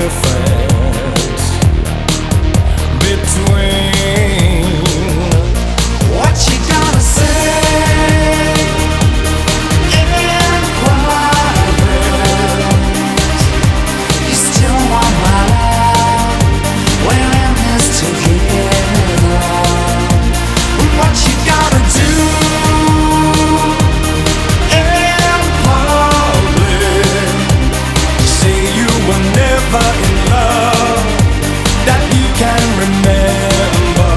your friends between what you gonna say in private. You still want my love, we're in this together. What you gonna do in public? Say you were never in love, that you can remember.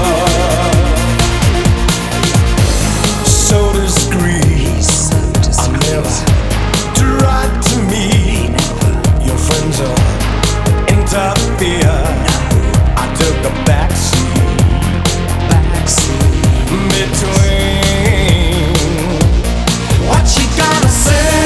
So discreet, I never tried to meet your friends or interfere. I took the backseat between what you gonna say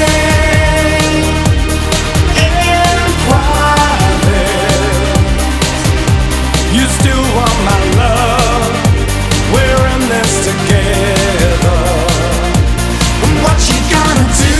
in private. You still want my love, we're in this together. What you gonna do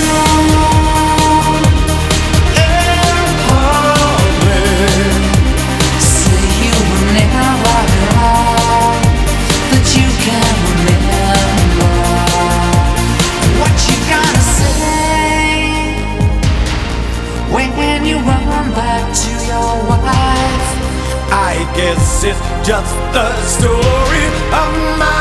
in public? Say you were never wrong, that you can remember. What you gonna say when you run back to your wife? I guess it's just the story of my